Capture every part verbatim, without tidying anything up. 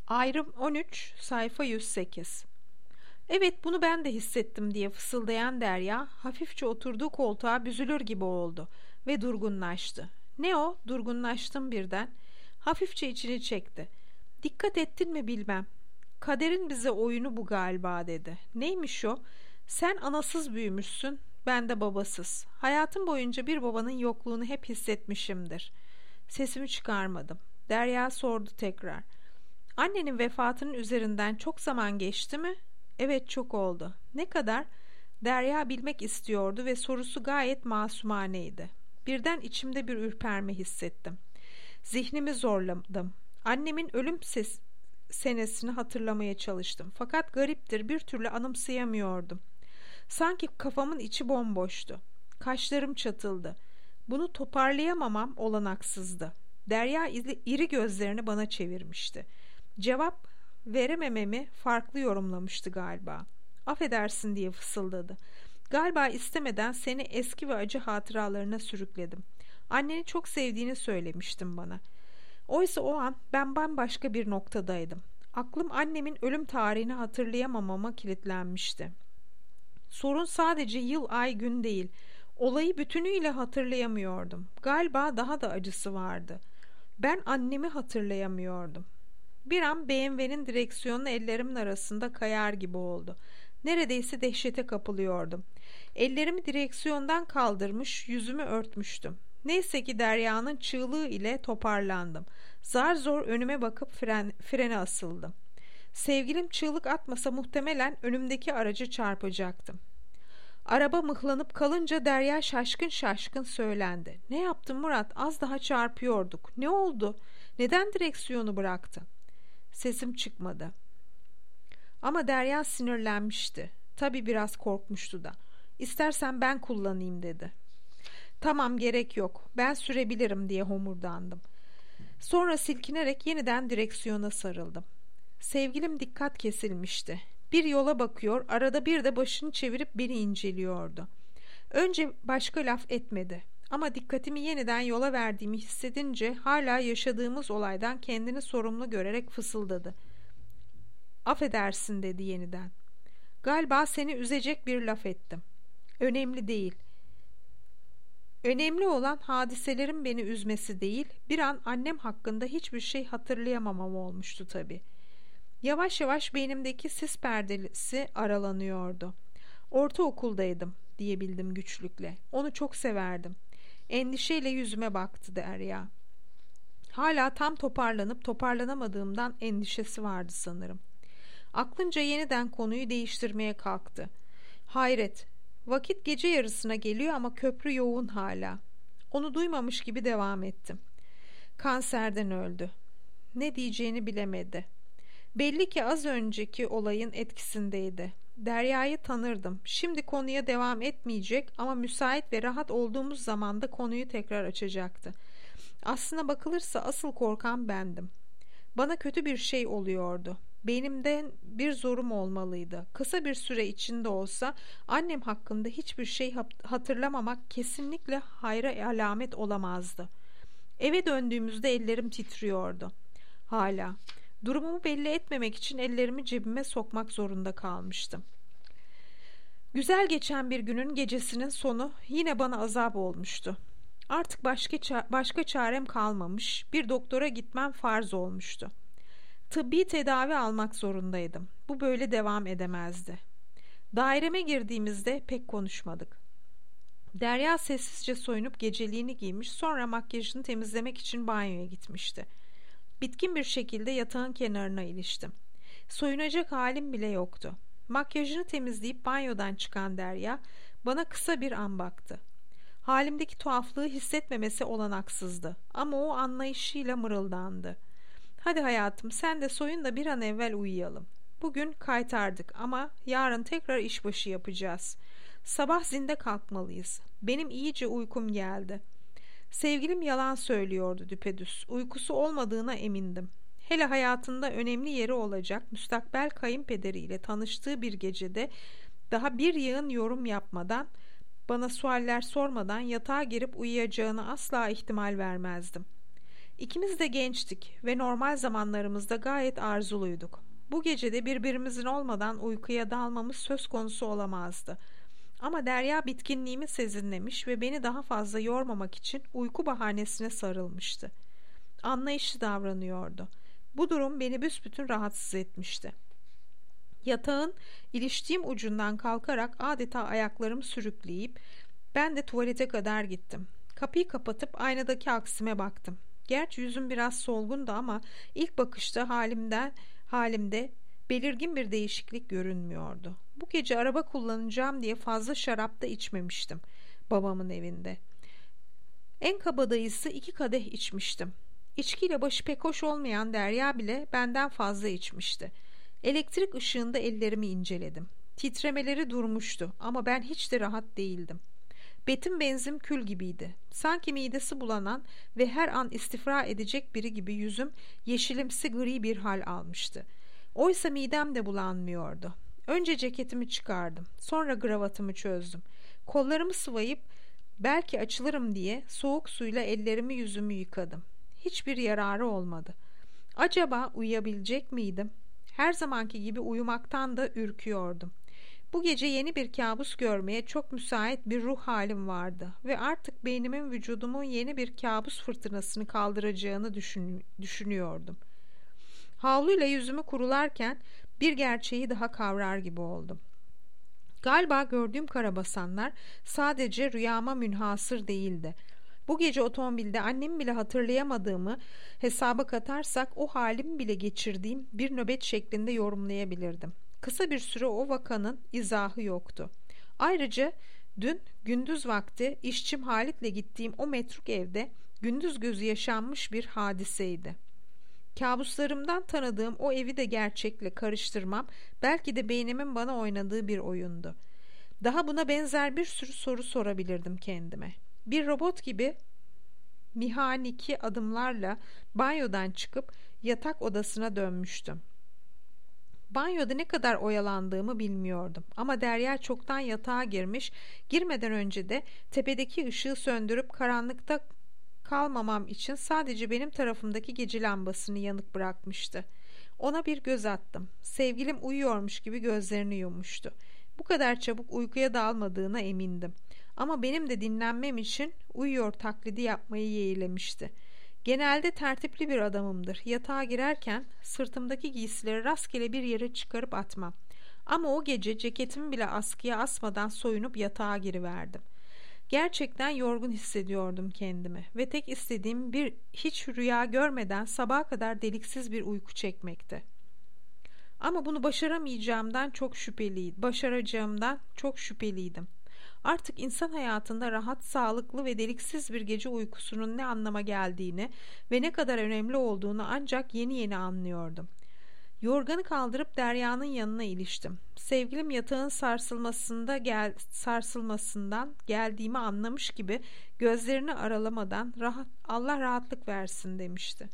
Ayrım on üç, sayfa yüz sekiz. Evet, bunu ben de hissettim diye fısıldayan Derya, hafifçe oturduğu koltuğa büzülür gibi oldu ve durgunlaştı. Ne o? Durgunlaştım birden. Hafifçe içini çekti. Dikkat ettin mi bilmem. Kaderin bize oyunu bu galiba dedi. Neymiş o? Sen anasız büyümüşsün, ben de babasız. Hayatım boyunca bir babanın yokluğunu hep hissetmişimdir. Sesimi çıkarmadım. Derya sordu tekrar. Annenin vefatının üzerinden çok zaman geçti mi? Evet, çok oldu. Ne kadar? Derya bilmek istiyordu ve sorusu gayet masumaneydi. Birden içimde bir ürperme hissettim. Zihnimi zorladım. Annemin ölüm ses senesini hatırlamaya çalıştım. Fakat gariptir, bir türlü anımsayamıyordum. Sanki kafamın içi bomboştu. Kaşlarım çatıldı. Bunu toparlayamamam olanaksızdı. Derya iri gözlerini bana çevirmişti. Cevap veremememi farklı yorumlamıştı galiba. Affedersin diye fısıldadı. Galiba istemeden seni eski ve acı hatıralarına sürükledim. Anneni çok sevdiğini söylemiştin bana. Oysa o an ben bambaşka bir noktadaydım. Aklım annemin ölüm tarihini hatırlayamamama kilitlenmişti. Sorun sadece yıl, ay, gün değil. Olayı bütünüyle hatırlayamıyordum. Galiba daha da acısı vardı. Ben annemi hatırlayamıyordum. Bir an B M W'nin direksiyonu ellerimin arasında kayar gibi oldu. Neredeyse dehşete kapılıyordum. Ellerimi direksiyondan kaldırmış, yüzümü örtmüştüm. Neyse ki Derya'nın çığlığı ile toparlandım. Zar zor önüme bakıp fren, frene asıldım. Sevgilim çığlık atmasa muhtemelen önümdeki aracı çarpacaktım. Araba mıhlanıp kalınca Derya şaşkın şaşkın söylendi. Ne yaptın Murat? Az daha çarpıyorduk. Ne oldu? Neden direksiyonu bıraktın? Sesim çıkmadı. Ama Derya sinirlenmişti. Tabii biraz korkmuştu da. İstersen ben kullanayım dedi. Tamam, gerek yok. Ben sürebilirim diye homurdandım. Sonra silkinerek yeniden direksiyona sarıldım. Sevgilim dikkat kesilmişti. Bir yola bakıyor, arada bir de başını çevirip beni inceliyordu. Önce başka laf etmedi. Ama dikkatimi yeniden yola verdiğimi hissedince hala yaşadığımız olaydan kendini sorumlu görerek fısıldadı. Affedersin dedi yeniden. Galiba seni üzecek bir laf ettim. Önemli değil. Önemli olan hadiselerin beni üzmesi değil, bir an annem hakkında hiçbir şey hatırlayamamam olmuştu tabii. Yavaş yavaş beynimdeki sis perdesi aralanıyordu. Ortaokuldaydım diyebildim güçlükle. Onu çok severdim. Endişeyle yüzüme baktı Derya. Hala tam toparlanıp toparlanamadığımdan endişesi vardı sanırım. Aklınca yeniden konuyu değiştirmeye kalktı. Hayret, vakit gece yarısına geliyor ama köprü yoğun hala. Onu duymamış gibi devam ettim. Kanserden öldü. Ne diyeceğini bilemedi. Belli ki az önceki olayın etkisindeydi. Derya'yı tanırdım. Şimdi konuya devam etmeyecek ama müsait ve rahat olduğumuz zaman da konuyu tekrar açacaktı. Aslına bakılırsa asıl korkan bendim. Bana kötü bir şey oluyordu. Benimden bir zorum olmalıydı. Kısa bir süre içinde olsa annem hakkında hiçbir şey hatırlamamak kesinlikle hayra alamet olamazdı. Eve döndüğümüzde ellerim titriyordu. Hala. Durumumu belli etmemek için ellerimi cebime sokmak zorunda kalmıştım. Güzel geçen bir günün gecesinin sonu yine bana azap olmuştu. Artık başka, ça- başka çarem kalmamış, bir doktora gitmem farz olmuştu. Tıbbi tedavi almak zorundaydım. Bu böyle devam edemezdi. Daireme girdiğimizde pek konuşmadık. Derya sessizce soyunup geceliğini giymiş, sonra makyajını temizlemek için banyoya gitmişti. Bitkin bir şekilde yatağın kenarına iliştim. Soyunacak halim bile yoktu. Makyajını temizleyip banyodan çıkan Derya bana kısa bir an baktı. Halimdeki tuhaflığı hissetmemesi olanaksızdı ama o anlayışıyla mırıldandı. Hadi hayatım, sen de soyun da bir an evvel uyuyalım. Bugün kaytardık ama yarın tekrar işbaşı yapacağız. Sabah zinde kalkmalıyız. Benim iyice uykum geldi. Sevgilim yalan söylüyordu düpedüz. Uykusu olmadığına emindim. Hele hayatında önemli yeri olacak müstakbel kayınpederiyle tanıştığı bir gecede daha bir yığın yorum yapmadan, bana sualler sormadan yatağa girip uyuyacağını asla ihtimal vermezdim. İkimiz de gençtik ve normal zamanlarımızda gayet arzuluyduk. Bu gecede birbirimizin olmadan uykuya dalmamız söz konusu olamazdı. Ama Derya bitkinliğimi sezinlemiş ve beni daha fazla yormamak için uyku bahanesine sarılmıştı. Anlayışlı davranıyordu. Bu durum beni büsbütün rahatsız etmişti. Yatağın iliştiğim ucundan kalkarak adeta ayaklarımı sürükleyip ben de tuvalete kadar gittim. Kapıyı kapatıp aynadaki aksime baktım. Gerçi yüzüm biraz solgundu ama ilk bakışta halimden halimde belirgin bir değişiklik görünmüyordu. Bu gece araba kullanacağım diye fazla şarap da içmemiştim babamın evinde. En kabadayısı iki kadeh içmiştim. İçkiyle başı pek hoş olmayan Derya bile benden fazla içmişti. Elektrik ışığında ellerimi inceledim. Titremeleri durmuştu ama ben hiç de rahat değildim. Betim benzim kül gibiydi. Sanki midesi bulanan ve her an istifra edecek biri gibi yüzüm yeşilimsi gri bir hal almıştı. Oysa midem de bulanmıyordu. Önce ceketimi çıkardım. Sonra gravatımı çözdüm. Kollarımı sıvayıp belki açılırım diye soğuk suyla ellerimi yüzümü yıkadım. Hiçbir yararı olmadı. Acaba uyuyabilecek miydim? Her zamanki gibi uyumaktan da ürküyordum. Bu gece yeni bir kabus görmeye çok müsait bir ruh halim vardı ve artık beynimin vücudumun yeni bir kabus fırtınasını kaldıracağını düşün, düşünüyordum. Havluyla yüzümü kurularken bir gerçeği daha kavrar gibi oldum. Galiba gördüğüm karabasanlar sadece rüyama münhasır değildi. Bu gece otomobilde annemi bile hatırlayamadığımı hesaba katarsak o halimi bile geçirdiğim bir nöbet şeklinde yorumlayabilirdim. Kısa bir süre o vakanın izahı yoktu. Ayrıca dün gündüz vakti işçim Halit'le gittiğim o metruk evde gündüz gözü yaşanmış bir hadiseydi. Kabuslarımdan tanıdığım o evi de gerçekle karıştırmam belki de beynimin bana oynadığı bir oyundu. Daha buna benzer bir sürü soru sorabilirdim kendime. Bir robot gibi mihaniki adımlarla banyodan çıkıp yatak odasına dönmüştüm. Banyoda ne kadar oyalandığımı bilmiyordum ama Derya çoktan yatağa girmiş, girmeden önce de tepedeki ışığı söndürüp karanlıkta kalmamam için sadece benim tarafımdaki gece lambasını yanık bırakmıştı. Ona bir göz attım. Sevgilim uyuyormuş gibi gözlerini yummuştu. Bu kadar çabuk uykuya dalmadığına emindim. Ama benim de dinlenmem için uyuyor taklidi yapmayı yeğlemişti. Genelde tertipli bir adamımdır. Yatağa girerken sırtımdaki giysileri rastgele bir yere çıkarıp atmam. Ama o gece ceketimi bile askıya asmadan soyunup yatağa giriverdim. Gerçekten yorgun hissediyordum kendimi ve tek istediğim bir hiç rüya görmeden sabaha kadar deliksiz bir uyku çekmekti. Ama bunu başaramayacağımdan çok şüpheliydim. Başaracağımdan çok şüpheliydim. Artık insan hayatında rahat, sağlıklı ve deliksiz bir gece uykusunun ne anlama geldiğini ve ne kadar önemli olduğunu ancak yeni yeni anlıyordum. Yorganı kaldırıp Derya'nın yanına iliştim. Sevgilim yatağın sarsılmasında gel, sarsılmasından geldiğimi anlamış gibi gözlerini aralamadan rahat, Allah rahatlık versin demişti.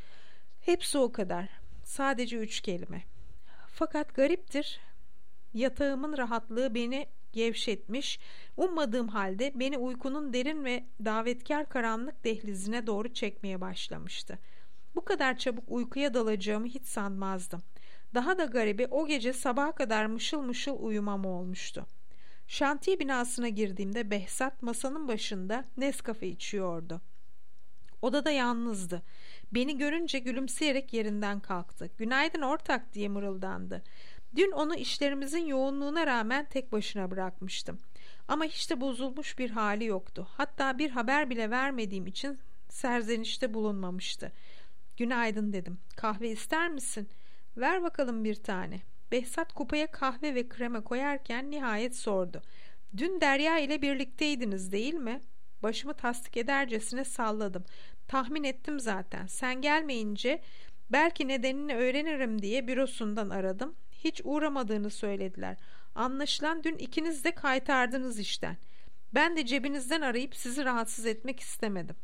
Hepsi o kadar. Sadece üç kelime. Fakat gariptir, yatağımın rahatlığı beni gevşetmiş, ummadığım halde beni uykunun derin ve davetkar karanlık dehlizine doğru çekmeye başlamıştı. Bu kadar çabuk uykuya dalacağımı hiç sanmazdım. Daha da garibi o gece sabaha kadar mışıl mışıl uyumam olmuştu. Şantiye binasına girdiğimde Behzat masanın başında Nescafe içiyordu. Odada yalnızdı. Beni görünce gülümseyerek yerinden kalktı. "Günaydın ortak" diye mırıldandı. Dün onu işlerimizin yoğunluğuna rağmen tek başına bırakmıştım. Ama hiç de bozulmuş bir hali yoktu. Hatta bir haber bile vermediğim için serzenişte bulunmamıştı. "Günaydın" dedim. "Kahve ister misin?" "Ver bakalım bir tane." Behzat kupaya kahve ve krema koyarken nihayet sordu. "Dün Derya ile birlikteydiniz değil mi?" Başımı tasdik edercesine salladım. "Tahmin ettim zaten. Sen gelmeyince belki nedenini öğrenirim diye bürosundan aradım. Hiç uğramadığını söylediler. Anlaşılan dün ikiniz de kaytardınız işten. Ben de cebinizden arayıp sizi rahatsız etmek istemedim."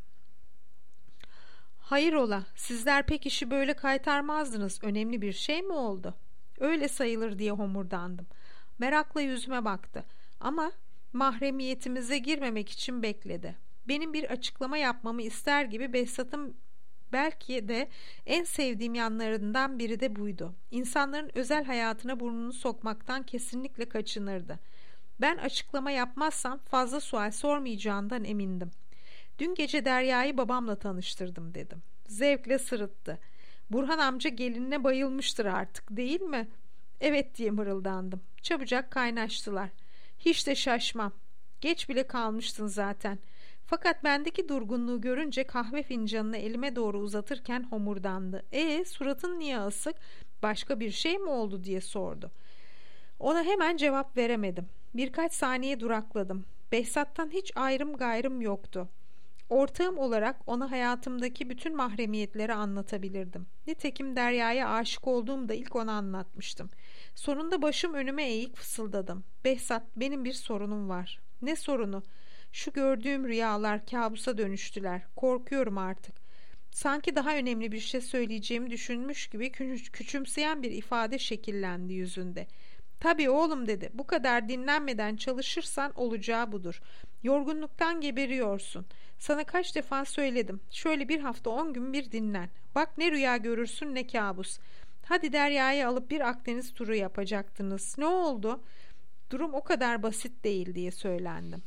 "Hayrola, sizler pek işi böyle kaytarmazdınız. Önemli bir şey mi oldu?" "Öyle sayılır" diye homurdandım. Merakla yüzüme baktı ama mahremiyetimize girmemek için bekledi. Benim bir açıklama yapmamı ister gibi Behzat'ın Belki de en sevdiğim yanlarından biri de buydu. İnsanların özel hayatına burnunu sokmaktan kesinlikle kaçınırdı. Ben açıklama yapmazsam fazla sual sormayacağından emindim. Dün gece Derya'yı babamla tanıştırdım dedim. Zevkle sırıttı. Burhan amca gelinine bayılmıştır artık, değil mi? Evet diye mırıldandım. Çabucak kaynaştılar. Hiç de şaşmam. Geç bile kalmıştın zaten. Fakat bendeki durgunluğu görünce kahve fincanını elime doğru uzatırken homurdandı. E suratın niye asık? Başka bir şey mi oldu diye sordu. Ona hemen cevap veremedim. Birkaç saniye durakladım. Behzat'tan hiç ayrım gayrım yoktu. Ortağım olarak ona hayatımdaki bütün mahremiyetleri anlatabilirdim. Nitekim Derya'ya aşık olduğumda ilk ona anlatmıştım. Sonunda başım önüme eğik fısıldadım. Behzat, benim bir sorunum var. Ne sorunu? Şu gördüğüm rüyalar kabusa dönüştüler. Korkuyorum artık. Sanki daha önemli bir şey söyleyeceğimi düşünmüş gibi kü- küçümseyen bir ifade şekillendi yüzünde. Tabii oğlum dedi. Bu kadar dinlenmeden çalışırsan olacağı budur. Yorgunluktan geberiyorsun. Sana kaç defa söyledim. Şöyle bir hafta on gün bir dinlen. Bak ne rüya görürsün ne kabus. Hadi Derya'yı alıp bir Akdeniz turu yapacaktınız. Ne oldu? Durum o kadar basit değil diye söylendim.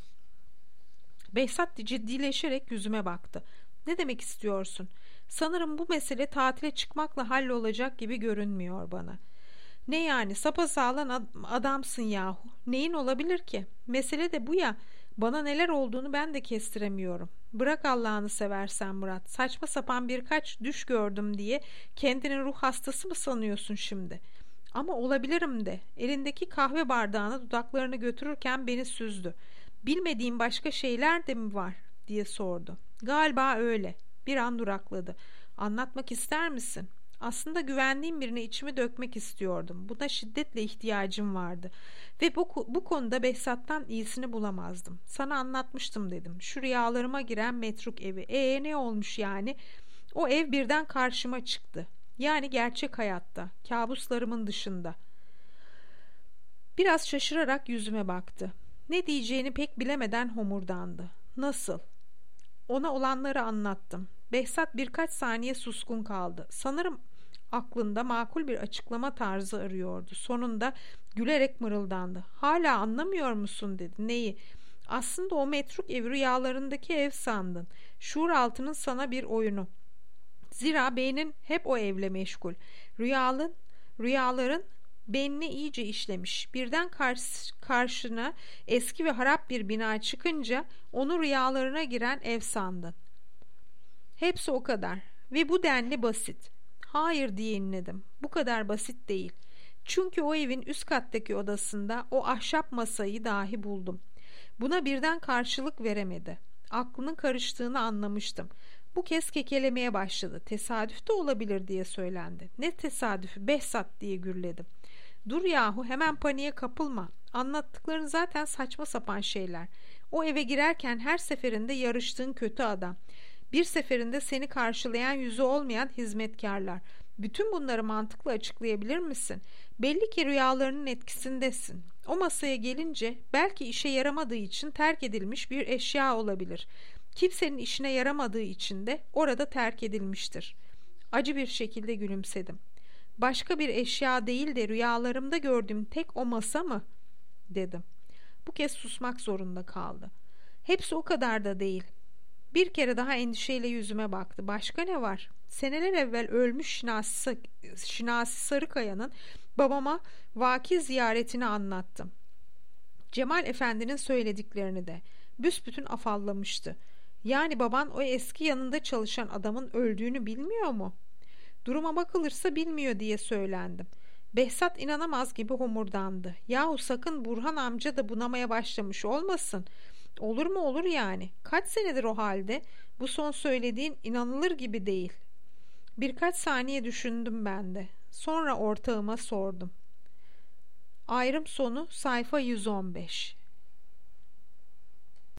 Behzat ciddileşerek yüzüme baktı. Ne demek istiyorsun? Sanırım bu mesele tatile çıkmakla hallolacak gibi görünmüyor bana. Ne yani, sapasağlam adamsın yahu. Neyin olabilir ki? Mesele de bu ya. Bana neler olduğunu ben de kestiremiyorum. Bırak Allah'ını seversen Murat. Saçma sapan birkaç düş gördüm diye kendini ruh hastası mı sanıyorsun şimdi? Ama olabilirim de. Elindeki kahve bardağını dudaklarını götürürken beni süzdü. Bilmediğim başka şeyler de mi var diye sordu. Galiba öyle. Bir an durakladı. Anlatmak ister misin? Aslında güvendiğim birine içimi dökmek istiyordum. Buna şiddetle ihtiyacım vardı. Ve bu, bu konuda Behzat'tan iyisini bulamazdım. Sana anlatmıştım dedim. Şu rüyalarıma giren metruk evi. Ee ne olmuş yani? O ev birden karşıma çıktı. Yani gerçek hayatta. Kabuslarımın dışında. Biraz şaşırarak yüzüme baktı. Ne diyeceğini pek bilemeden homurdandı. Nasıl? Ona olanları anlattım. Behzat birkaç saniye suskun kaldı. Sanırım aklında makul bir açıklama tarzı arıyordu. Sonunda gülerek mırıldandı. Hala anlamıyor musun dedi. Neyi? Aslında o metruk evi rüyalarındaki ev sandın. Şuur altının sana bir oyunu. Zira beynin hep o evle meşgul. Rüyalın, rüyaların beynine iyice işlemiş. Birden karşı, karşına eski ve harap bir bina çıkınca onu rüyalarına giren ev sandın. Hepsi o kadar ve bu denli basit. Hayır diye inledim. Bu kadar basit değil. Çünkü o evin üst kattaki odasında o ahşap masayı dahi buldum. Buna birden karşılık veremedi. Aklının karıştığını anlamıştım. Bu kez kekelemeye başladı. Tesadüf de olabilir diye söylendi. Ne tesadüfü Behzat diye gürledim. Dur yahu, hemen paniğe kapılma. Anlattıkların zaten saçma sapan şeyler. O eve girerken her seferinde yarıştığın kötü adam. Bir seferinde seni karşılayan yüzü olmayan hizmetkarlar. Bütün bunları mantıklı açıklayabilir misin? Belli ki rüyalarının etkisindesin. O masaya gelince belki işe yaramadığı için terk edilmiş bir eşya olabilir. Kimsenin işine yaramadığı için de orada terk edilmiştir. Acı bir şekilde gülümsedim. Başka bir eşya değil de rüyalarımda gördüğüm tek o masa mı? Dedim. Bu kez susmak zorunda kaldı. Hepsi o kadar da değil. Bir kere daha endişeyle yüzüme baktı. Başka ne var? Seneler evvel ölmüş Şinasi, Şinasi Sarıkaya'nın babama vaki ziyaretini anlattım. Cemal Efendi'nin söylediklerini de. Büsbütün afallamıştı. Yani baban o eski yanında çalışan adamın öldüğünü bilmiyor mu? Duruma bakılırsa bilmiyor diye söylendim. Behzat inanamaz gibi homurdandı. Yahu sakın Burhan amca da bunamaya başlamış olmasın. Olur mu olur yani. Kaç senedir o halde? Bu son söylediğin inanılır gibi değil. Birkaç saniye düşündüm ben de. Sonra ortağıma sordum. Ayrım sonu sayfa yüz on beş.